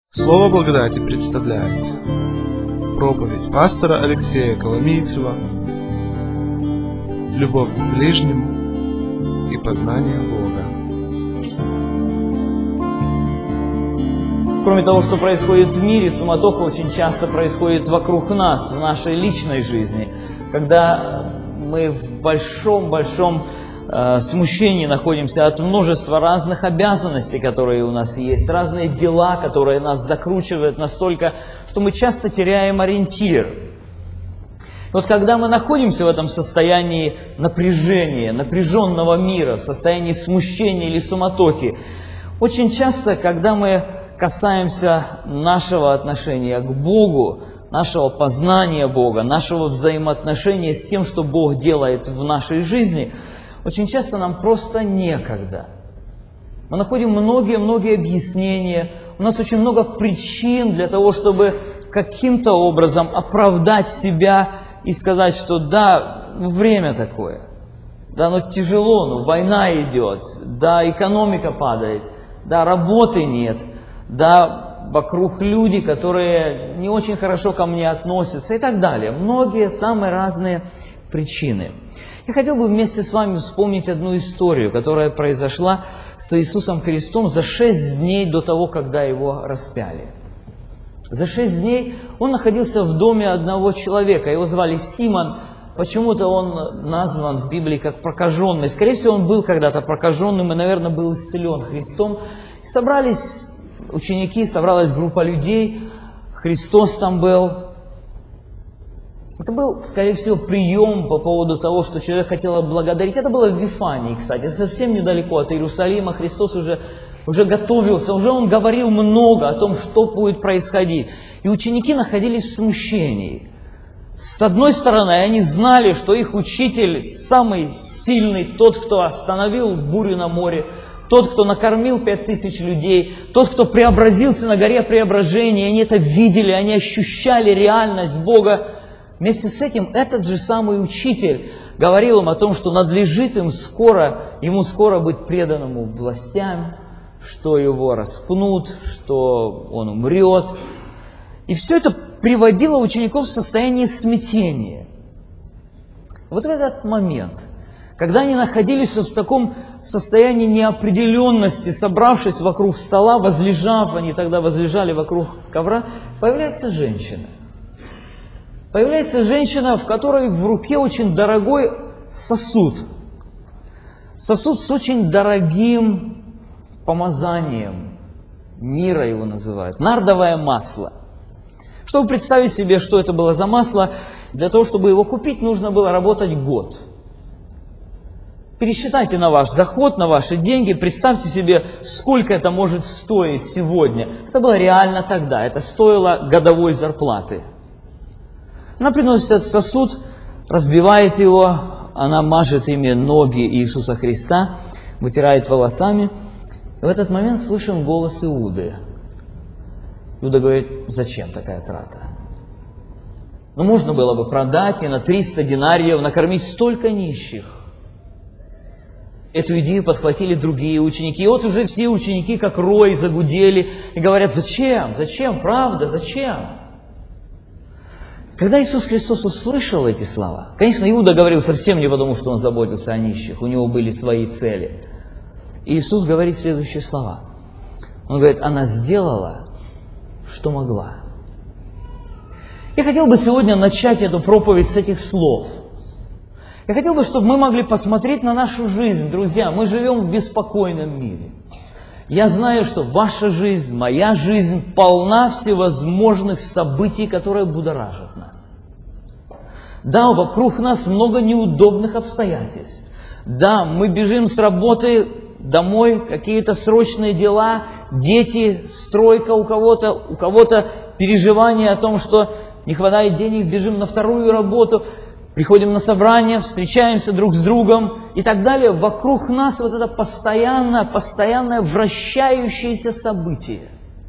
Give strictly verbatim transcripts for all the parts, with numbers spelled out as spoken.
Слово благодати представляет проповедь пастора Алексея Коломийцева «Любовь к ближнему и познание Бога». Кроме того, что происходит в мире, суматоха очень часто происходит вокруг нас, в нашей личной жизни, когда мы в большом-большом э, смущении находимся от множества разных обязанностей, которые у нас есть, разные дела, которые нас закручивают настолько, что мы часто теряем ориентир. Вот когда мы находимся в этом состоянии напряжения, напряженного мира, в состоянии смущения или суматохи, очень часто, когда мы касаемся нашего отношения к Богу, нашего познания Бога, нашего взаимоотношения с тем, что Бог делает в нашей жизни, очень часто нам просто некогда. Мы находим многие-многие объяснения, у нас очень много причин для того, чтобы каким-то образом оправдать себя и сказать, что да, время такое, да, но тяжело, ну, война идет, да, экономика падает, да, работы нет, да, вокруг люди, которые не очень хорошо ко мне относятся и так далее. Многие самые разные причины. Я хотел бы вместе с вами вспомнить одну историю, которая произошла с Иисусом Христом за шесть дней до того, когда Его распяли. За шесть дней Он находился в доме одного человека, его звали Симон. Почему-то он назван в Библии как прокаженный. Скорее всего, он был когда-то прокаженным и, наверное, был исцелен Христом. И собрались ученики, собралась группа людей, Христос там был. Это был, скорее всего, прием по поводу того, что человек хотел отблагодарить. Это было в Вифании, кстати, совсем недалеко от Иерусалима. Христос уже, уже готовился, уже Он говорил много о том, что будет происходить. И ученики находились в смущении. С одной стороны, они знали, что их учитель самый сильный, тот, кто остановил бурю на море, тот, кто накормил пять тысяч людей, тот, кто преобразился на горе преображения, они это видели, они ощущали реальность Бога. Вместе с этим этот же самый учитель говорил им о том, что надлежит им скоро, ему скоро быть преданному властям, что его распнут, что он умрет. И все это приводило учеников в состояние смятения. Вот в этот момент, когда они находились в таком состоянии неопределенности, собравшись вокруг стола, возлежав, они тогда возлежали вокруг ковра, появляется женщина. Появляется женщина, в которой в руке очень дорогой сосуд. Сосуд с очень дорогим помазанием. Мира его называют. Нардовое масло. Чтобы представить себе, что это было за масло, для того, чтобы его купить, нужно было работать год. Пересчитайте на ваш доход, на ваши деньги, представьте себе, сколько это может стоить сегодня. Это было реально тогда, это стоило годовой зарплаты. Она приносит этот сосуд, разбивает его, она мажет ими ноги Иисуса Христа, вытирает волосами. И в этот момент слышим голос Иуды. Иуда говорит: зачем такая трата? Ну, можно было бы продать и на триста динариев накормить столько нищих. Эту идею подхватили другие ученики. И вот уже все ученики, как рой, загудели и говорят: зачем? Зачем? Правда? Зачем? Когда Иисус Христос услышал эти слова, конечно, Иуда говорил совсем не потому, что он заботился о нищих, у него были свои цели. И Иисус говорит следующие слова. Он говорит: она сделала, что могла. Я хотел бы сегодня начать эту проповедь с этих слов. Я хотел бы, чтобы мы могли посмотреть на нашу жизнь, друзья. Мы живем в беспокойном мире. Я знаю, что ваша жизнь, моя жизнь полна всевозможных событий, которые будоражат нас. Да, вокруг нас много неудобных обстоятельств. Да, мы бежим с работы домой, какие-то срочные дела, дети, стройка у кого-то, у кого-то переживание о том, что не хватает денег, бежим на вторую работу. Приходим на собрание, встречаемся друг с другом и так далее. Вокруг нас вот это постоянное, постоянное вращающееся событие.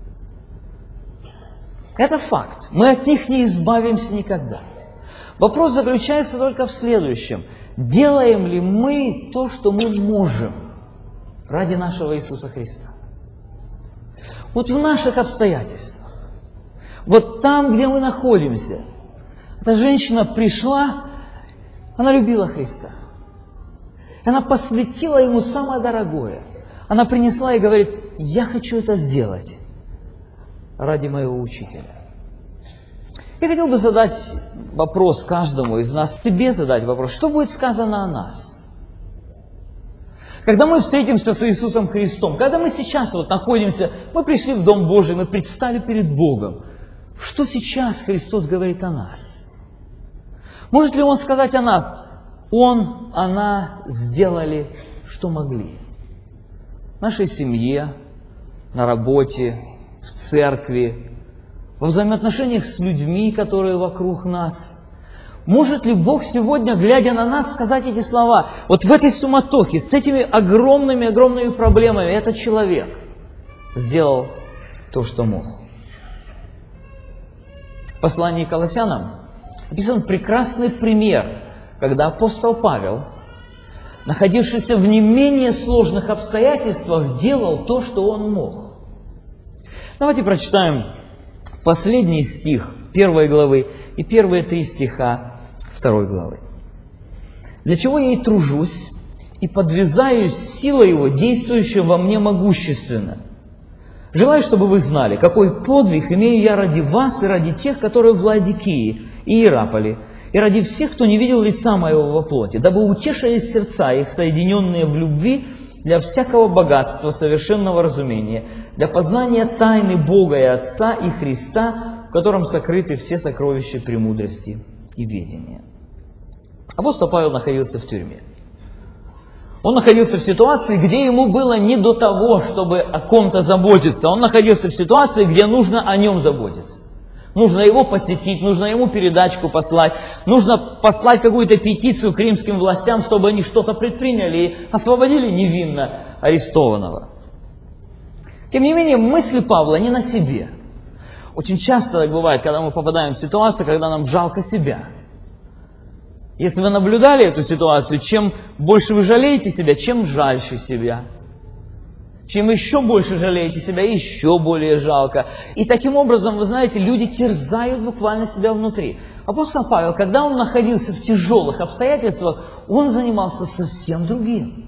Это факт. Мы от них не избавимся никогда. Вопрос заключается только в следующем. Делаем ли мы то, что мы можем ради нашего Иисуса Христа? Вот в наших обстоятельствах, вот там, где мы находимся, эта женщина пришла, она любила Христа. Она посвятила Ему самое дорогое. Она принесла и говорит: я хочу это сделать ради моего учителя. Я хотел бы задать вопрос каждому из нас, себе задать вопрос, что будет сказано о нас? Когда мы встретимся с Иисусом Христом, когда мы сейчас вот находимся, мы пришли в Дом Божий, мы предстали перед Богом, что сейчас Христос говорит о нас? Может ли Он сказать о нас: Он, она сделали, что могли? В нашей семье, на работе, в церкви, во взаимоотношениях с людьми, которые вокруг нас. Может ли Бог сегодня, глядя на нас, сказать эти слова? Вот в этой суматохе, с этими огромными-огромными проблемами, этот человек сделал то, что мог. В послании к Колоссянам описан прекрасный пример, когда апостол Павел, находившийся в не менее сложных обстоятельствах, делал то, что он мог. Давайте прочитаем последний стих первой главы и первые три стиха второй главы. «Для чего я и тружусь, и подвязаюсь силой Его, действующей во мне могущественно. Желаю, чтобы вы знали, какой подвиг имею я ради вас и ради тех, которые в Ладикии и Иераполе, и ради всех, кто не видел лица моего во плоти, дабы утешились сердца их, соединенные в любви, для всякого богатства, совершенного разумения, для познания тайны Бога и Отца и Христа, в котором сокрыты все сокровища премудрости и ведения». Апостол Павел находился в тюрьме. Он находился в ситуации, где ему было не до того, чтобы о ком-то заботиться. Он находился в ситуации, где нужно о нем заботиться. Нужно его посетить, нужно ему передачку послать, нужно послать какую-то петицию к римским властям, чтобы они что-то предприняли и освободили невинно арестованного. Тем не менее, мысли Павла не на себе. Очень часто так бывает, когда мы попадаем в ситуацию, когда нам жалко себя. Если вы наблюдали эту ситуацию, чем больше вы жалеете себя, чем жальше себя. Чем еще больше жалеете себя, еще более жалко. И таким образом, вы знаете, люди терзают буквально себя внутри. Апостол Павел, когда он находился в тяжелых обстоятельствах, он занимался совсем другим.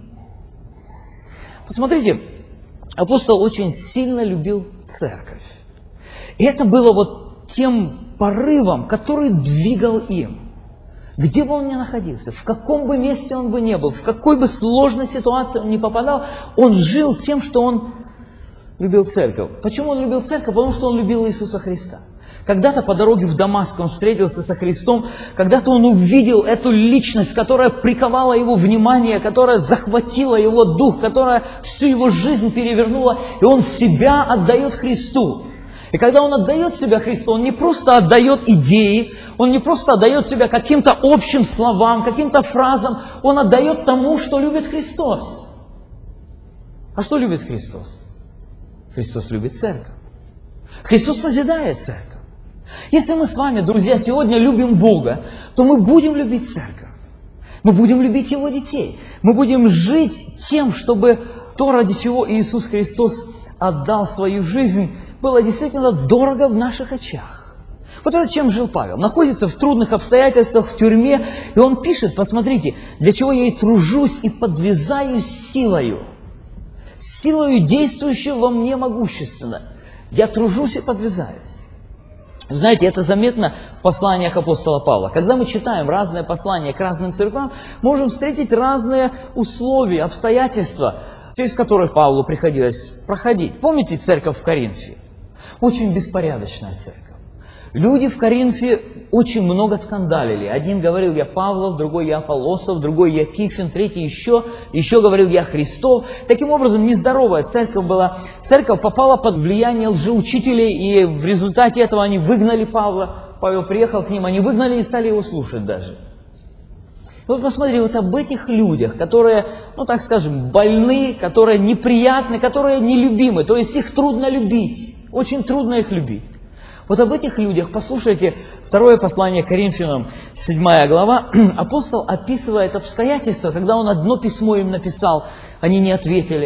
Посмотрите, апостол очень сильно любил церковь. И это было вот тем порывом, который двигал им. Где бы он ни находился, в каком бы месте он бы ни был, в какой бы сложной ситуации он ни попадал, он жил тем, что он любил церковь. Почему он любил церковь? Потому что он любил Иисуса Христа. Когда-то по дороге в Дамаск он встретился со Христом, когда-то он увидел эту личность, которая приковала его внимание, которая захватила его дух, которая всю его жизнь перевернула, и он себя отдает Христу. И когда он отдает себя Христу, он не просто отдает идеи, он не просто отдает себя каким-то общим словам, каким-то фразам, он отдает тому, что любит Христос. А что любит Христос? Христос любит церковь. Христос созидает церковь. Если мы с вами, друзья, сегодня любим Бога, то мы будем любить церковь. Мы будем любить Его детей. Мы будем жить тем, чтобы то, ради чего Иисус Христос отдал свою жизнь, было действительно дорого в наших очах. Вот это чем жил Павел. Находится в трудных обстоятельствах, в тюрьме, и он пишет, посмотрите, для чего я и тружусь, и подвязаюсь силою. Силою, действующей во мне могущественно. Я тружусь и подвязаюсь. Знаете, это заметно в посланиях апостола Павла. Когда мы читаем разные послания к разным церквам, можем встретить разные условия, обстоятельства, через которых Павлу приходилось проходить. Помните церковь в Коринфе? Очень беспорядочная церковь. Люди в Коринфе очень много скандалили. Один говорил: я Павлов, другой я Аполлосов, другой я Кифин, третий еще, еще говорил: я Христов. Таким образом, нездоровая церковь была. Церковь попала под влияние лжеучителей, и в результате этого они выгнали Павла. Павел приехал к ним, они выгнали и стали его слушать даже. Вот посмотри, вот об этих людях, которые, ну так скажем, больны, которые неприятны, которые нелюбимы, то есть их трудно любить, очень трудно их любить. Вот об этих людях, послушайте, второе послание к Коринфянам, седьмая глава, апостол описывает обстоятельства, когда он одно письмо им написал, они не ответили,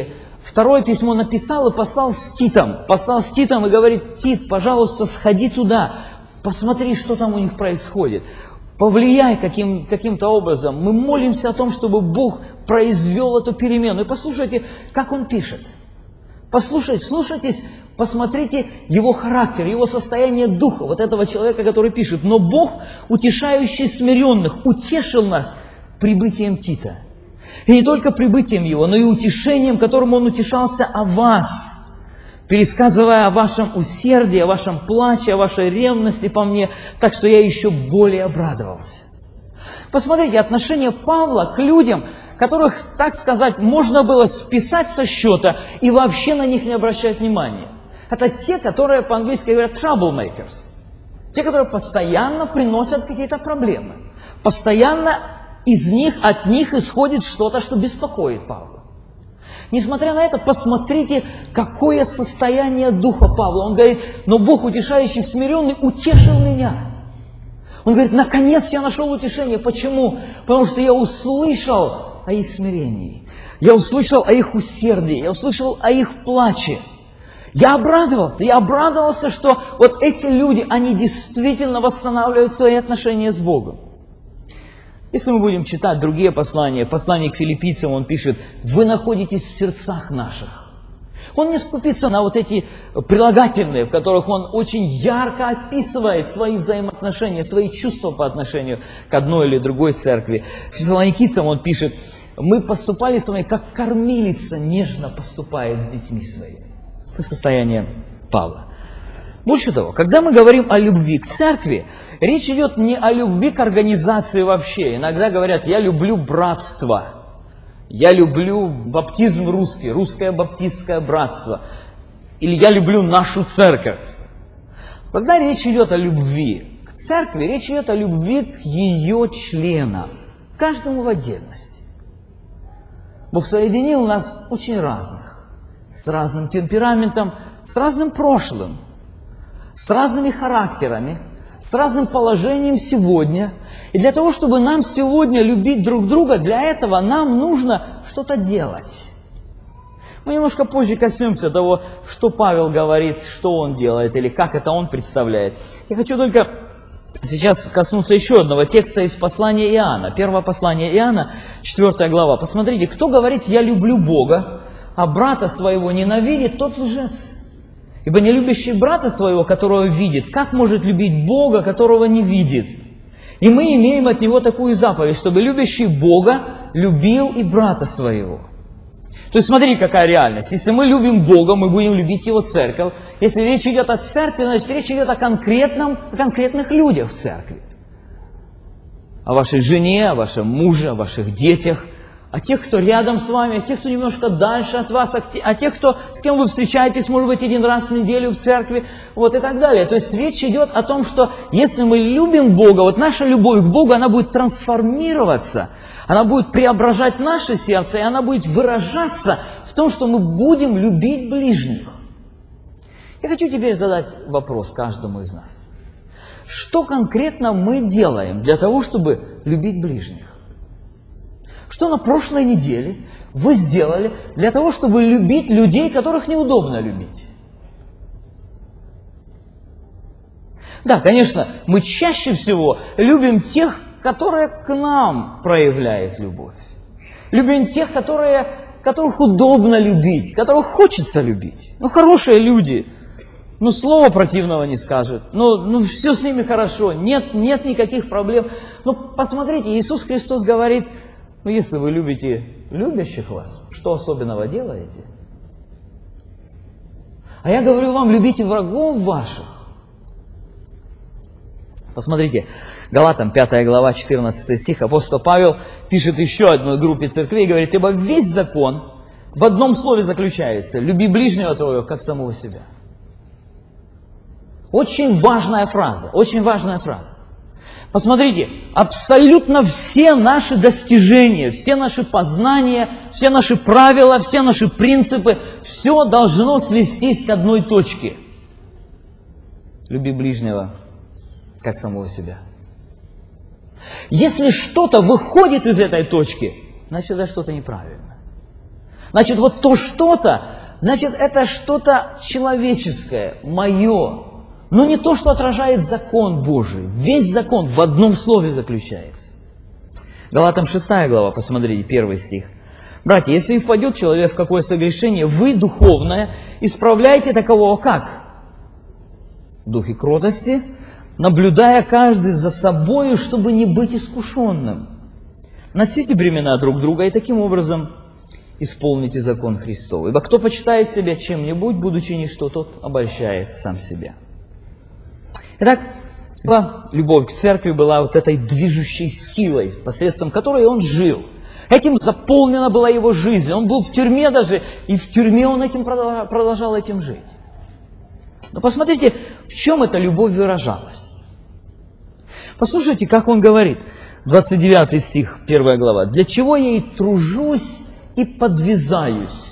второе письмо написал и послал с Титом. Послал с Титом и говорит: Тит, пожалуйста, сходи туда, посмотри, что там у них происходит. Повлияй каким, каким-то образом. Мы молимся о том, чтобы Бог произвел эту перемену. И послушайте, как он пишет. Послушайте, слушайтесь, посмотрите его характер, его состояние духа, вот этого человека, который пишет. Но Бог, утешающий смиренных, утешил нас прибытием Тита. И не только прибытием его, но и утешением, которым он утешался о вас, пересказывая о вашем усердии, о вашем плаче, о вашей ревности по мне, так что я еще более обрадовался. Посмотрите, отношение Павла к людям, которых, так сказать, можно было списать со счета и вообще на них не обращать внимания. Это те, которые по-английски говорят troublemakers. Те, которые постоянно приносят какие-то проблемы. Постоянно из них, от них исходит что-то, что беспокоит Павла. Несмотря на это, посмотрите, какое состояние духа Павла. Он говорит: но Бог, утешающий смиренный, утешил меня. Он говорит: наконец я нашел утешение. Почему? Потому что я услышал о их смирении. Я услышал о их усердии. Я услышал о их плаче. Я обрадовался. Я обрадовался, что вот эти люди, они действительно восстанавливают свои отношения с Богом. Если мы будем читать другие послания, послание к филиппийцам, он пишет: вы находитесь в сердцах наших. Он не скупится на вот эти прилагательные, в которых он очень ярко описывает свои взаимоотношения, свои чувства по отношению к одной или другой церкви. Фессалоникийцам он пишет: мы поступали с вами, как кормилица нежно поступает с детьми своими. Это состояние Павла. Больше того, когда мы говорим о любви к церкви, речь идет не о любви к организации вообще. Иногда говорят: я люблю братство, я люблю баптизм русский, русское баптистское братство, или я люблю нашу церковь. Когда речь идет о любви к церкви, речь идет о любви к ее членам, каждому в отдельности. Бог соединил нас очень разных, с разным темпераментом, с разным прошлым, с разными характерами, с разным положением сегодня. И для того, чтобы нам сегодня любить друг друга, для этого нам нужно что-то делать. Мы немножко позже коснемся того, что Павел говорит, что он делает, или как это он представляет. Я хочу только сейчас коснуться еще одного текста из послания Иоанна. Первое послание Иоанна, четвёртая глава. Посмотрите, кто говорит: я люблю Бога, а брата своего ненавидит, тот лжец. Ибо не любящий брата своего, которого видит, как может любить Бога, которого не видит? И мы имеем от него такую заповедь, чтобы любящий Бога любил и брата своего. То есть смотри, какая реальность. Если мы любим Бога, мы будем любить Его церковь. Если речь идет о церкви, значит речь идет о конкретном, о конкретных людях в церкви. О вашей жене, о вашем муже, о ваших детях, о тех, кто рядом с вами, о тех, кто немножко дальше от вас, о тех, кто, с кем вы встречаетесь, может быть, один раз в неделю в церкви, вот и так далее. То есть речь идет о том, что если мы любим Бога, вот наша любовь к Богу, она будет трансформироваться, она будет преображать наше сердце, и она будет выражаться в том, что мы будем любить ближних. Я хочу теперь задать вопрос каждому из нас. Что конкретно мы делаем для того, чтобы любить ближних? Что на прошлой неделе вы сделали для того, чтобы любить людей, которых неудобно любить? Да, конечно, мы чаще всего любим тех, которые к нам проявляют любовь. Любим тех, которые, которых удобно любить, которых хочется любить. Ну, хорошие люди, ну, слова противного не скажут, ну, ну все с ними хорошо, нет, нет никаких проблем. Ну, посмотрите, Иисус Христос говорит: ну, если вы любите любящих вас, что особенного делаете? А я говорю вам: любите врагов ваших. Посмотрите, Галатам пятая глава, четырнадцатый стих, апостол Павел пишет еще одной группе церквей и говорит: ибо весь закон в одном слове заключается: люби ближнего твоего, как самого себя. Очень важная фраза, очень важная фраза. Посмотрите, абсолютно все наши достижения, все наши познания, все наши правила, все наши принципы, все должно свестись к одной точке. Люби ближнего, как самого себя. Если что-то выходит из этой точки, значит, это что-то неправильно. Значит, вот то что-то, значит, это что-то человеческое, мое. Но не то, что отражает закон Божий. Весь закон в одном слове заключается. Галатам шестая глава, посмотрите, первый стих. Братья, если впадет человек в какое согрешение, вы, духовное, исправляйте такового как? В духе кротости, наблюдая каждый за собою, чтобы не быть искушенным. Носите бремена друг друга и таким образом исполните закон Христов. Ибо кто почитает себя чем-нибудь, будучи ничто, тот обольщает сам себя. Итак, любовь к церкви была вот этой движущей силой, посредством которой он жил. Этим заполнена была его жизнь. Он был в тюрьме даже, и в тюрьме он этим продолжал этим жить. Но посмотрите, в чем эта любовь выражалась. Послушайте, как он говорит, двадцать девятый стих, первая глава. «Для чего я и тружусь, и подвязаюсь».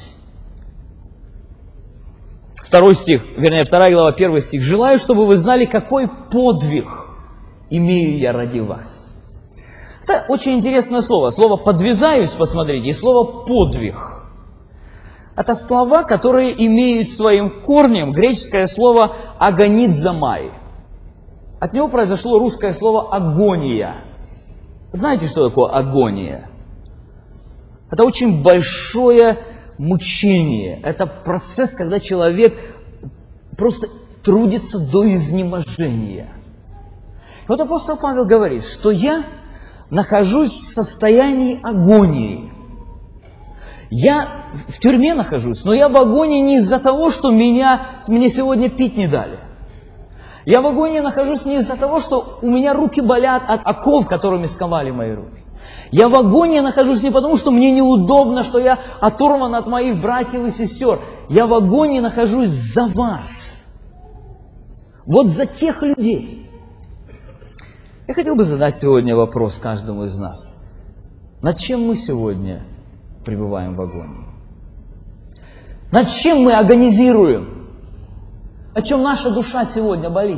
Второй стих, вернее, вторая глава, первый стих. «Желаю, чтобы вы знали, какой подвиг имею я ради вас». Это очень интересное слово. Слово «подвязаюсь», посмотрите, и слово «подвиг». Это слова, которые имеют своим корнем греческое слово «агонидзамай». От него произошло русское слово «агония». Знаете, что такое агония? Это очень большое мучение. Это процесс, когда человек просто трудится до изнеможения. И вот апостол Павел говорит, что я нахожусь в состоянии агонии. Я в тюрьме нахожусь, но я в агонии не из-за того, что меня, мне сегодня пить не дали. Я в агонии нахожусь не из-за того, что у меня руки болят от оков, которыми сковали мои руки. Я в агонии нахожусь не потому, что мне неудобно, что я оторван от моих братьев и сестер. Я в агонии нахожусь за вас. Вот за тех людей. Я хотел бы задать сегодня вопрос каждому из нас. Над чем мы сегодня пребываем в агонии? Над чем мы агонизируем? О чем наша душа сегодня болит?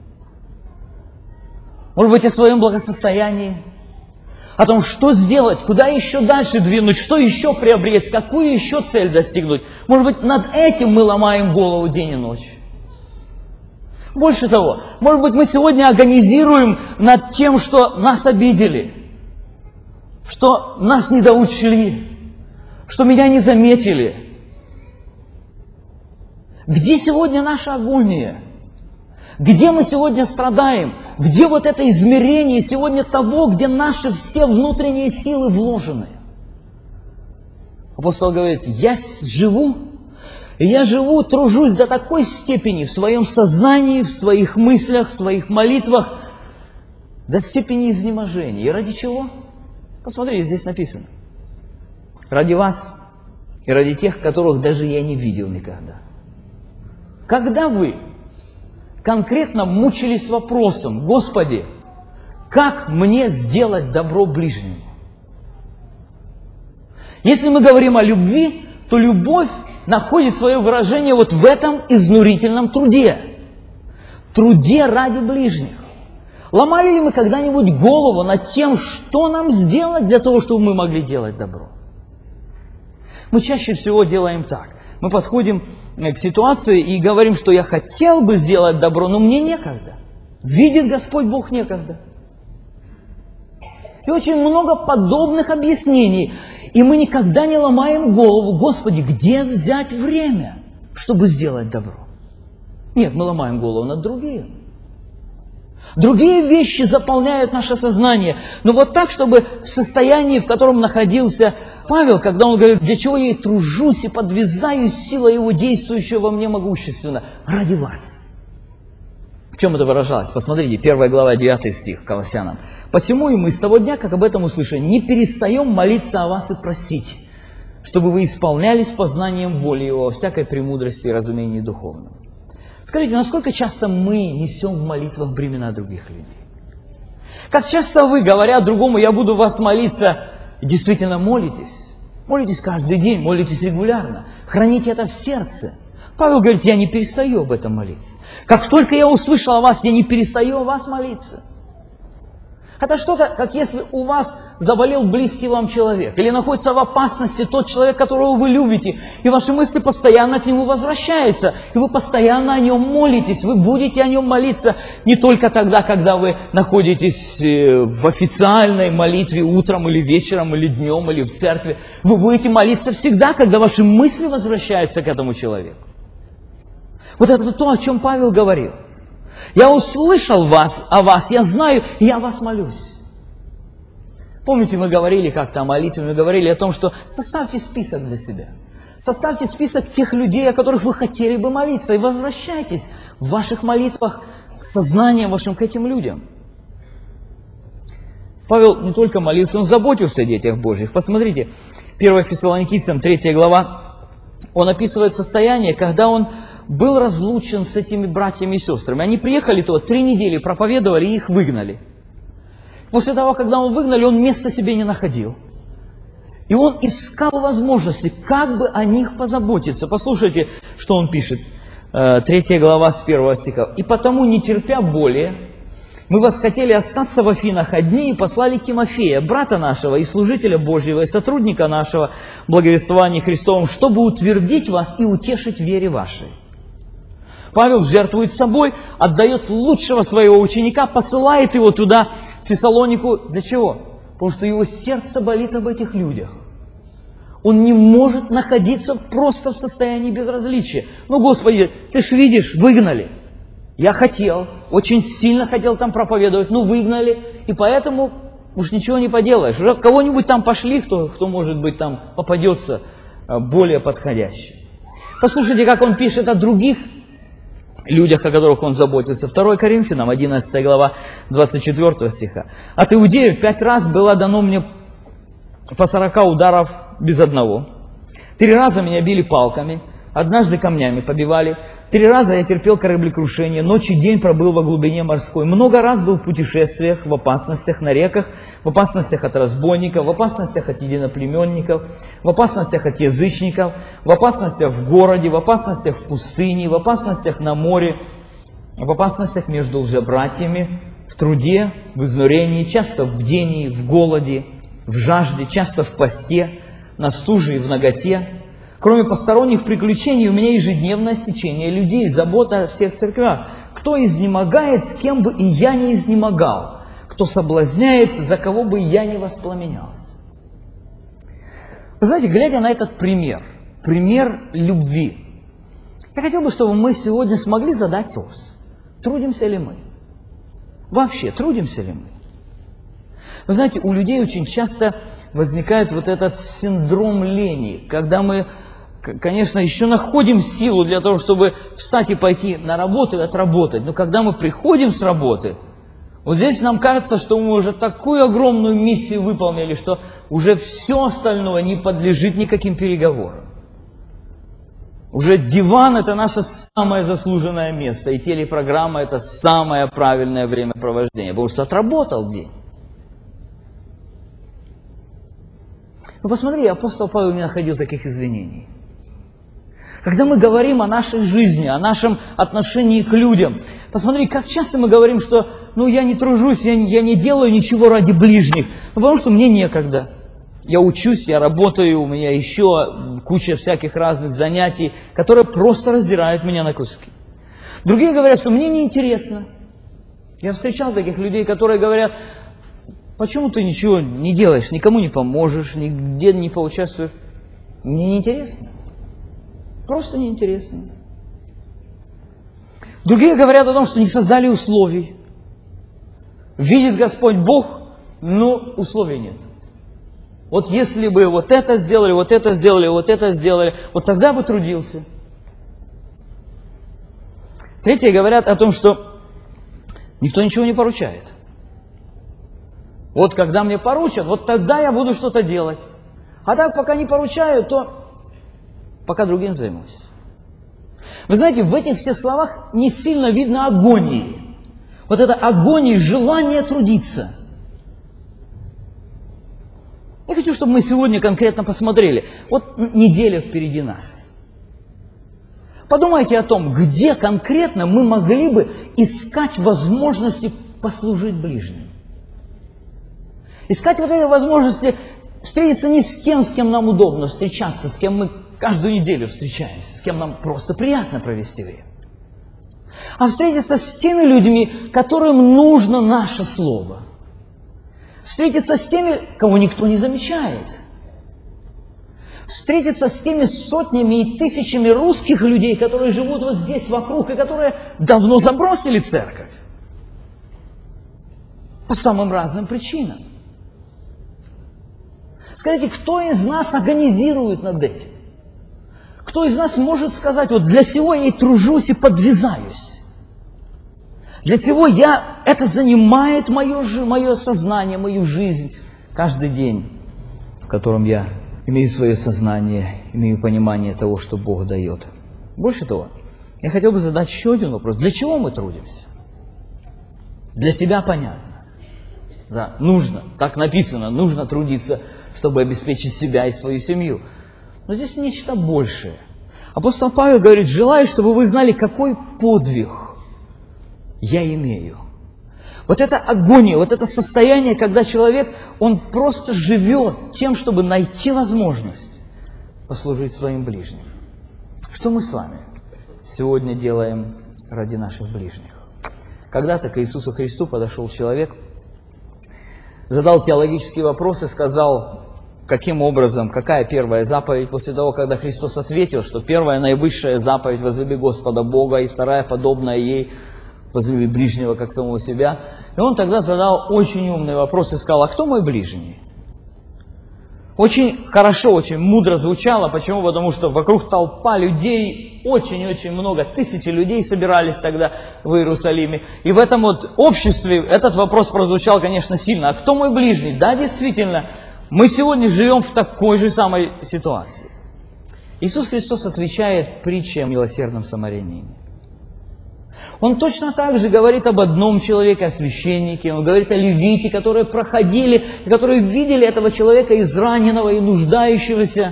Может быть, о своем благосостоянии? О том, что сделать, куда еще дальше двинуть, что еще приобрести, какую еще цель достигнуть. Может быть, над этим мы ломаем голову день и ночь. Больше того, может быть, мы сегодня агонизируем над тем, что нас обидели, что нас недоучли, что меня не заметили. Где сегодня наша агония? Где мы сегодня страдаем? Где вот это измерение сегодня того, где наши все внутренние силы вложены? Апостол говорит, я живу, и я живу, тружусь до такой степени в своем сознании, в своих мыслях, в своих молитвах, до степени изнеможения. И ради чего? Посмотрите, здесь написано. Ради вас и ради тех, которых даже я не видел никогда. Когда вы конкретно мучились вопросом, Господи, как мне сделать добро ближнему? Если мы говорим о любви, то любовь находит свое выражение вот в этом изнурительном труде. Труде ради ближних. Ломали ли мы когда-нибудь голову над тем, что нам сделать для того, чтобы мы могли делать добро? Мы чаще всего делаем так. Мы подходим к ситуации и говорим, что я хотел бы сделать добро, но мне некогда. Видит Господь Бог некогда. И очень много подобных объяснений. И мы никогда не ломаем голову, Господи, где взять время, чтобы сделать добро? Нет, мы ломаем голову над другим. Другие вещи заполняют наше сознание. Но вот так, чтобы в состоянии, в котором находился Павел, когда он говорит, для чего я и тружусь, и подвязаюсь силой его, действующего во мне могущественно, ради вас. В чем это выражалось? Посмотрите, первая глава, девятый стих, Колоссянам. «Посему и мы с того дня, как об этом услышали, не перестаем молиться о вас и просить, чтобы вы исполнялись познанием воли его во всякой премудрости и разумении духовном». Скажите, насколько часто мы несем в молитвах бремена других людей? Как часто вы, говоря другому, я буду вас молиться, действительно молитесь? Молитесь каждый день, молитесь регулярно, храните это в сердце. Павел говорит, я не перестаю об этом молиться. Как только я услышал о вас, я не перестаю о вас молиться. Это что-то, как если у вас заболел близкий вам человек, или находится в опасности тот человек, которого вы любите, и ваши мысли постоянно к нему возвращаются, и вы постоянно о нем молитесь, вы будете о нем молиться не только тогда, когда вы находитесь в официальной молитве утром или вечером, или днем, или в церкви, вы будете молиться всегда, когда ваши мысли возвращаются к этому человеку. Вот это то, о чем Павел говорил. Я услышал вас, о вас, я знаю, и я вас молюсь. Помните, мы говорили как-то о молитве, мы говорили о том, что составьте список для себя. Составьте список тех людей, о которых вы хотели бы молиться, и возвращайтесь в ваших молитвах к сознанием вашим к этим людям. Павел не только молился, он заботился о детях Божьих. Посмотрите, первое Фессалоникийцам, третья глава, он описывает состояние, когда он был разлучен с этими братьями и сестрами. Они приехали туда, три недели проповедовали и их выгнали. После того, когда он выгнали, он места себе не находил. И он искал возможности, как бы о них позаботиться. Послушайте, что он пишет. Третья глава с первого стиха. «И потому, не терпя более, мы восхотели остаться в Афинах одни и послали Тимофея, брата нашего и служителя Божьего, и сотрудника нашего благовествования Христовым, чтобы утвердить вас и утешить в вере вашей». Павел жертвует собой, отдает лучшего своего ученика, посылает его туда, в Фессалонику. Для чего? Потому что его сердце болит об этих людях. Он не может находиться просто в состоянии безразличия. Ну, Господи, ты ж видишь, выгнали. Я хотел, очень сильно хотел там проповедовать, ну, выгнали. И поэтому уж ничего не поделаешь. Уже кого-нибудь там пошли, кто, кто, может быть, там попадется более подходящий. Послушайте, как он пишет о других людях, о которых он заботился. второе Коринфянам, одиннадцатая глава, двадцать четвёртого стиха. «От иудеев пять раз было дано мне по сорока ударов без одного. Три раза меня били палками, однажды камнями побивали. Три раза я терпел кораблекрушение, ночь и день пробыл во глубине морской. Много раз был в путешествиях, в опасностях на реках, в опасностях от разбойников, в опасностях от единоплеменников, в опасностях от язычников, в опасностях в городе, в опасностях в пустыне, в опасностях на море, в опасностях между лжебратьями, в труде, в изнурении, часто в бдении, в голоде, в жажде, часто в посте, на стуже и в наготе. Кроме посторонних приключений, у меня ежедневное стечение людей, забота о всех церквях. Кто изнемогает, с кем бы и я не изнемогал. Кто соблазняется, за кого бы и я не воспламенялся». Вы знаете, глядя на этот пример, пример любви, я хотел бы, чтобы мы сегодня смогли задать вопрос. Трудимся ли мы? Вообще, трудимся ли мы? Вы знаете, у людей очень часто возникает вот этот синдром лени, когда мы, конечно, еще находим силу для того, чтобы встать и пойти на работу и отработать. Но когда мы приходим с работы, вот здесь нам кажется, что мы уже такую огромную миссию выполнили, что уже все остальное не подлежит никаким переговорам. Уже диван – это наше самое заслуженное место, и телепрограмма – это самое правильное времяпровождение, потому что отработал день. Но посмотри, апостол Павел не находил таких извинений. Когда мы говорим о нашей жизни, о нашем отношении к людям, посмотри, как часто мы говорим, что ну, я не тружусь, я, я не делаю ничего ради ближних, ну, потому что мне некогда. Я учусь, я работаю, у меня еще куча всяких разных занятий, которые просто раздирают меня на куски. Другие говорят, что мне неинтересно. Я встречал таких людей, которые говорят: почему ты ничего не делаешь, никому не поможешь, нигде не поучаствуешь? Мне неинтересно. Просто неинтересно. Другие говорят о том, что не создали условий. Видит Господь Бог, но условий нет. Вот если бы вот это сделали, вот это сделали, вот это сделали, вот тогда бы трудился. Третьи говорят о том, что никто ничего не поручает. Вот когда мне поручат, вот тогда я буду что-то делать. А так, пока не поручаю, то пока другим займусь. Вы знаете, в этих всех словах не сильно видно агонии. Вот это агония, желание трудиться. Я хочу, чтобы мы сегодня конкретно посмотрели. Вот неделя впереди нас. Подумайте о том, где конкретно мы могли бы искать возможности послужить ближним. Искать вот этой возможности встретиться не с тем, с кем нам удобно встречаться, с кем мы каждую неделю встречаемся, с кем нам просто приятно провести время. А встретиться с теми людьми, которым нужно наше слово. Встретиться с теми, кого никто не замечает. Встретиться с теми сотнями и тысячами русских людей, которые живут вот здесь вокруг и которые давно забросили церковь. По самым разным причинам. Скажите, кто из нас агонизирует над этим? Кто из нас может сказать, вот для сего я и тружусь, и подвязаюсь? Для сего я, это занимает мое, мое сознание, мою жизнь каждый день, в котором я имею свое сознание, имею понимание того, что Бог дает. Больше того, я хотел бы задать еще один вопрос. Для чего мы трудимся? Для себя понятно. Да, нужно, так написано, нужно трудиться, чтобы обеспечить себя и свою семью. Но здесь нечто большее. Апостол Павел говорит, желаю, чтобы вы знали, какой подвиг я имею. Вот это агония, вот это состояние, когда человек, он просто живет тем, чтобы найти возможность послужить своим ближним. Что мы с вами сегодня делаем ради наших ближних? Когда-то к Иисусу Христу подошел человек, задал теологические вопросы, сказал, каким образом, какая первая заповедь, после того, когда Христос ответил, что первая наивысшая заповедь – возлюби Господа Бога, и вторая, подобная ей, возлюби ближнего, как самого себя. И он тогда задал очень умный вопрос и сказал, а кто мой ближний? Очень хорошо, очень мудро звучало. Почему? Потому что вокруг толпа людей, очень-очень много, тысячи людей собирались тогда в Иерусалиме. И в этом вот обществе этот вопрос прозвучал, конечно, сильно. А кто мой ближний? Да, действительно, мы сегодня живем в такой же самой ситуации. Иисус Христос отвечает притчей о милосердном самарянине. Он точно так же говорит об одном человеке, о священнике, он говорит о левите, которые проходили, которые видели этого человека израненного и нуждающегося.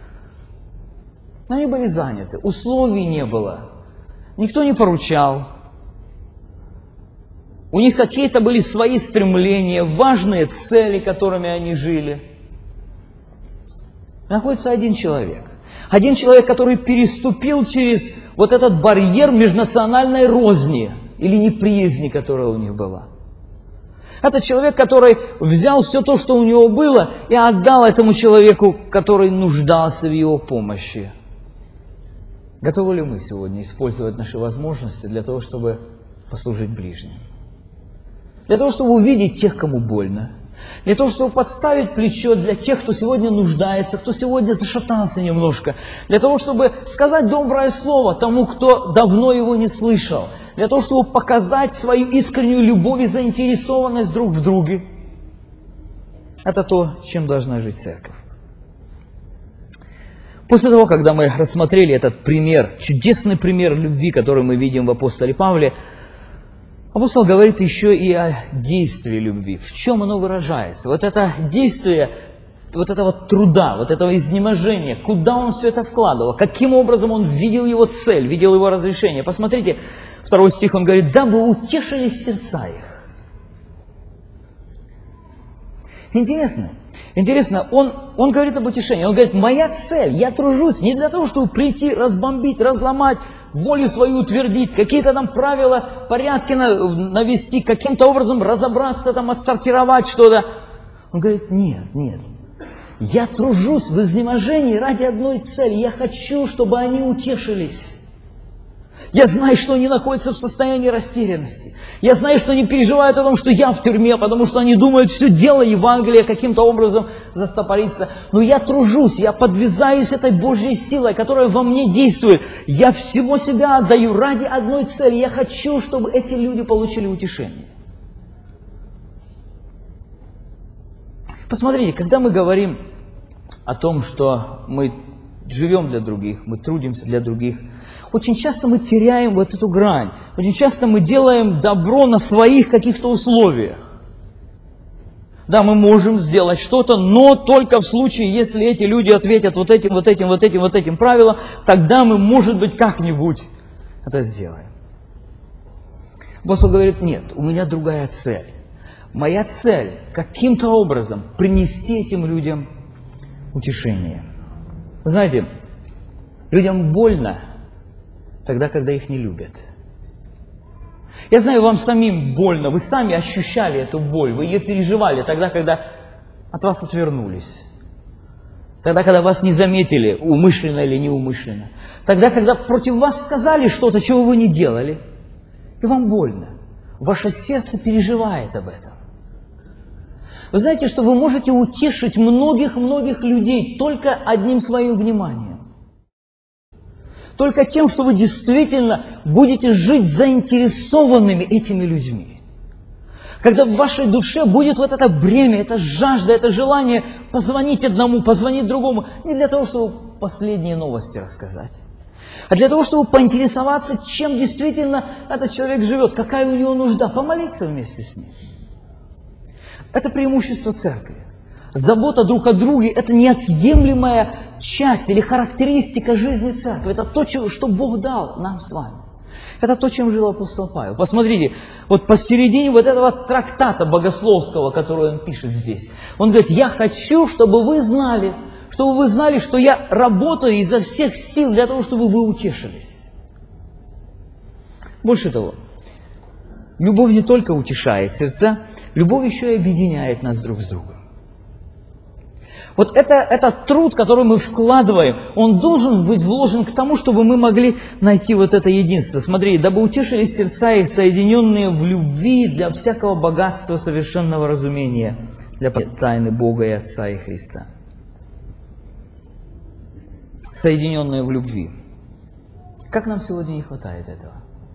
Но они были заняты, условий не было, никто не поручал. У них какие-то были свои стремления, важные цели, которыми они жили. Находится один человек. Один человек, который переступил через вот этот барьер межнациональной розни или неприязни, которая у них была. Это человек, который взял все то, что у него было, и отдал этому человеку, который нуждался в его помощи. Готовы ли мы сегодня использовать наши возможности для того, чтобы послужить ближним? Для того, чтобы увидеть тех, кому больно. Для того, чтобы подставить плечо для тех, кто сегодня нуждается, кто сегодня зашатался немножко. Для того, чтобы сказать доброе слово тому, кто давно его не слышал. Для того, чтобы показать свою искреннюю любовь и заинтересованность друг в друге. Это то, чем должна жить церковь. После того, когда мы рассмотрели этот пример, чудесный пример любви, который мы видим в апостоле Павле, апостол говорит еще и о действии любви. В чем оно выражается? Вот это действие, вот этого труда, вот этого изнеможения, куда он все это вкладывал, каким образом он видел его цель, видел его разрешение. Посмотрите, второй стих, он говорит, дабы утешились сердца их. Интересно. Интересно, он, он говорит об утешении. Он говорит, моя цель, я тружусь не для того, чтобы прийти, разбомбить, разломать, волю свою утвердить, какие-то там правила, порядки навести, каким-то образом разобраться, там, отсортировать что-то. Он говорит, нет, нет. Я тружусь в изнеможении ради одной цели. Я хочу, чтобы они утешились. Я знаю, что они находятся в состоянии растерянности. Я знаю, что они переживают о том, что я в тюрьме, потому что они думают, все дело Евангелия каким-то образом застопорится. Но я тружусь, я подвязаюсь этой Божьей силой, которая во мне действует. Я всего себя отдаю ради одной цели. Я хочу, чтобы эти люди получили утешение. Посмотрите, когда мы говорим о том, что мы живем для других, мы трудимся для других, очень часто мы теряем вот эту грань. Очень часто мы делаем добро на своих каких-то условиях. Да, мы можем сделать что-то, но только в случае, если эти люди ответят вот этим, вот этим, вот этим, вот этим правилам, тогда мы, может быть, как-нибудь это сделаем. Апостол говорит, нет, у меня другая цель. моя цель каким-то образом принести этим людям утешение. Вы знаете, людям больно тогда, когда их не любят. Я знаю, вам самим больно, вы сами ощущали эту боль, вы ее переживали тогда, когда от вас отвернулись. Тогда, когда вас не заметили, умышленно или неумышленно. Тогда, когда против вас сказали что-то, чего вы не делали. И вам больно. Ваше сердце переживает об этом. Вы знаете, что вы можете утешить многих-многих людей только одним своим вниманием. Только тем, что вы действительно будете жить заинтересованными этими людьми. Когда в вашей душе будет вот это бремя, эта жажда, это желание позвонить одному, позвонить другому. Не для того, чтобы последние новости рассказать, а для того, чтобы поинтересоваться, чем действительно этот человек живет, какая у него нужда, помолиться вместе с ним. Это преимущество церкви. Забота друг о друге – это неотъемлемая часть или характеристика жизни церкви. Это то, что Бог дал нам с вами. Это то, чем жил апостол Павел. Посмотрите, вот посередине вот этого трактата богословского, который он пишет здесь, он говорит: я хочу, чтобы вы знали, чтобы вы знали, что я работаю изо всех сил для того, чтобы вы утешились. Больше того, любовь не только утешает сердца, любовь еще и объединяет нас друг с другом. Вот это, этот труд, который мы вкладываем, он должен быть вложен к тому, чтобы мы могли найти вот это единство. Смотри, дабы утешились сердца их, соединенные в любви для всякого богатства совершенного разумения, для тайны Бога и Отца и Христа. Соединенные в любви. Как нам сегодня не хватает этого?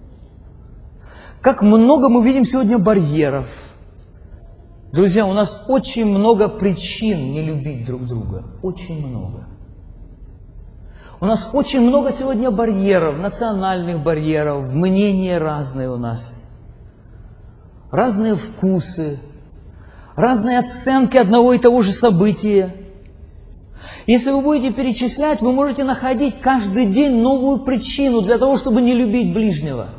Как много мы видим сегодня барьеров. Друзья, у нас очень много причин не любить друг друга. Очень много. У нас очень много сегодня барьеров, национальных барьеров, мнения разные у нас. Разные вкусы, разные оценки одного и того же события. Если вы будете перечислять, вы можете находить каждый день новую причину для того, чтобы не любить ближнего.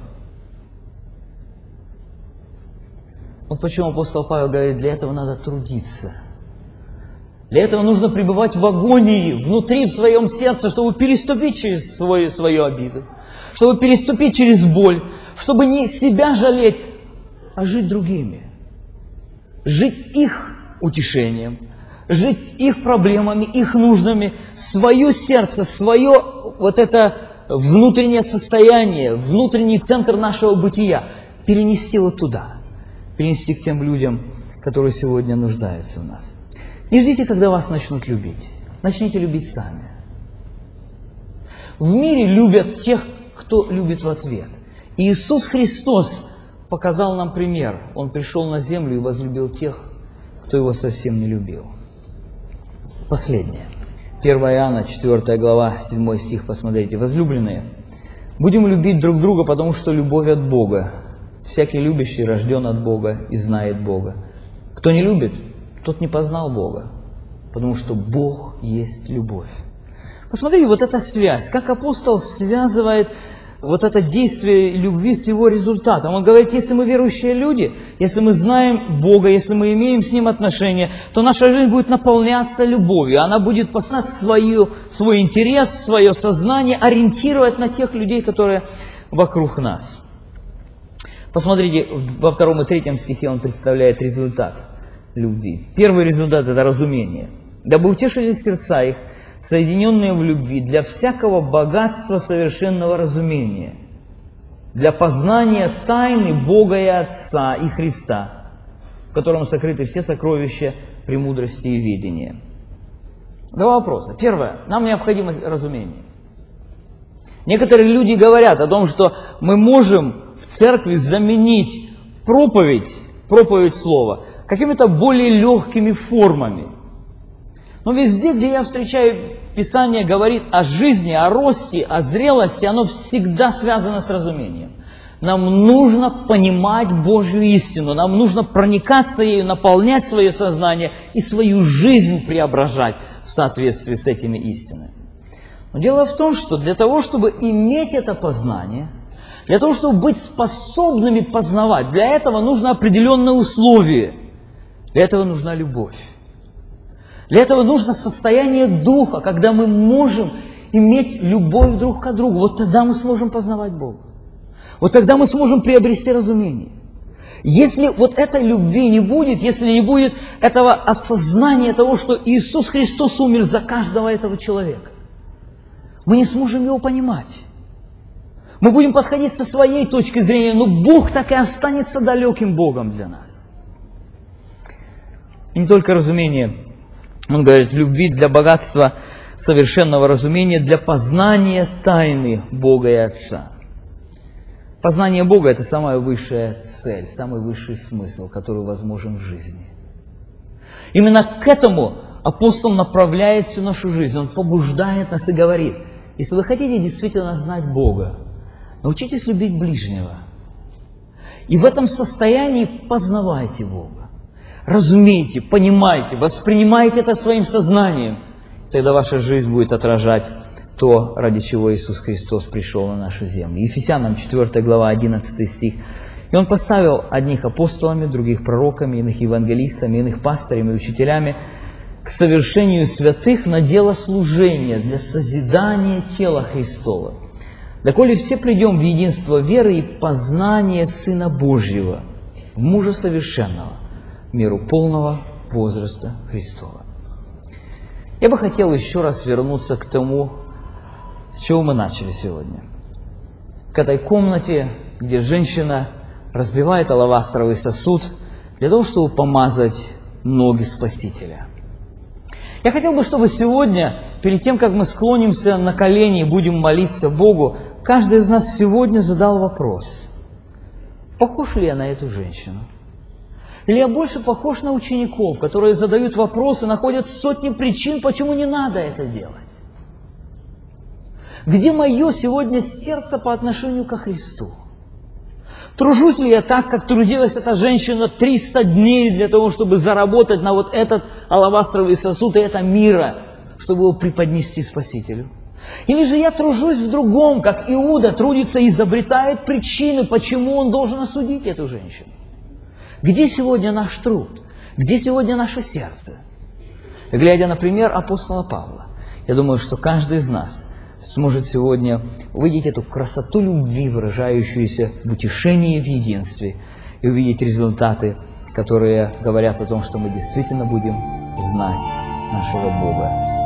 Вот почему апостол Павел говорит, для этого надо трудиться. Для этого нужно пребывать в агонии, внутри, в своем сердце, чтобы переступить через свою, свою обиду, чтобы переступить через боль, чтобы не себя жалеть, а жить другими. Жить их утешением, жить их проблемами, их нуждами, свое сердце, свое вот это внутреннее состояние, внутренний центр нашего бытия перенести вот туда. Перенести к тем людям, которые сегодня нуждаются в нас. Не ждите, когда вас начнут любить. Начните любить сами. В мире любят тех, кто любит в ответ. И Иисус Христос показал нам пример. Он пришел на землю и возлюбил тех, кто его совсем не любил. Последнее. первое Иоанна, четвёртая глава, седьмой стих, посмотрите. Возлюбленные, будем любить друг друга, потому что любовь от Бога. Всякий любящий рожден от Бога и знает Бога. Кто не любит, тот не познал Бога, потому что Бог есть любовь. Посмотрите, вот эта связь, как апостол связывает вот это действие любви с его результатом. Он говорит, если мы верующие люди, если мы знаем Бога, если мы имеем с Ним отношения, то наша жизнь будет наполняться любовью. Она будет познать свою, свой интерес, свое сознание, ориентировать на тех людей, которые вокруг нас. Посмотрите, во втором и третьем стихе он представляет результат любви. Первый результат – это разумение. «Дабы утешились сердца их, соединенные в любви, для всякого богатства совершенного разумения, для познания тайны Бога и Отца и Христа, в котором сокрыты все сокровища премудрости и ведения». Два вопроса. Первое. Нам необходимо разумение. Некоторые люди говорят о том, что мы можем в церкви заменить проповедь, проповедь слова, какими-то более легкими формами. Но везде, где я встречаю, Писание говорит о жизни, о росте, о зрелости, оно всегда связано с разумением. Нам нужно понимать Божью истину, нам нужно проникаться ею, наполнять свое сознание и свою жизнь преображать в соответствии с этими истинами. Но дело в том, что для того, чтобы иметь это познание, для того, чтобы быть способными познавать, для этого нужно определенное условие. Для этого нужна любовь. Для этого нужно состояние духа, когда мы можем иметь любовь друг к другу. Вот тогда мы сможем познавать Бога. Вот тогда мы сможем приобрести разумение. Если вот этой любви не будет, если не будет этого осознания того, что Иисус Христос умер за каждого этого человека, мы не сможем его понимать. Мы будем подходить со своей точки зрения, но Бог так и останется далеким Богом для нас. И не только разумение. Он говорит, любви для богатства совершенного разумения, для познания тайны Бога и Отца. Познание Бога – это самая высшая цель, самый высший смысл, который возможен в жизни. Именно к этому апостол направляет всю нашу жизнь. Он побуждает нас и говорит, если вы хотите действительно знать Бога, научитесь любить ближнего. И в этом состоянии познавайте Бога. Разумейте, понимайте, воспринимайте это своим сознанием. Тогда ваша жизнь будет отражать то, ради чего Иисус Христос пришел на нашу землю. Ефесянам четвёртая глава, одиннадцатый стих. «И Он поставил одних апостолами, других пророками, иных евангелистами, иных пастырями и учителями к совершению святых на дело служения для созидания тела Христова. Доколе все придем в единство веры и познание Сына Божьего, в мужа совершенного, в меру полного возраста Христова». Я бы хотел еще раз вернуться к тому, с чего мы начали сегодня. К этой комнате, где женщина разбивает алавастровый сосуд для того, чтобы помазать ноги Спасителя. Я хотел бы, чтобы сегодня, перед тем, как мы склонимся на колени и будем молиться Богу, каждый из нас сегодня задал вопрос: похож ли я на эту женщину? Или я больше похож на учеников, которые задают вопросы, находят сотни причин, почему не надо это делать? Где мое сегодня сердце по отношению ко Христу? Тружусь ли я так, как трудилась эта женщина триста дней для того, чтобы заработать на вот этот алавастровый сосуд и это мира, чтобы его преподнести Спасителю? Или же я тружусь в другом, как Иуда трудится и изобретает причины, почему он должен осудить эту женщину? Где сегодня наш труд? Где сегодня наше сердце? Глядя на пример апостола Павла, я думаю, что каждый из нас сможет сегодня увидеть эту красоту любви, выражающуюся в утешении и в единстве, и увидеть результаты, которые говорят о том, что мы действительно будем знать нашего Бога.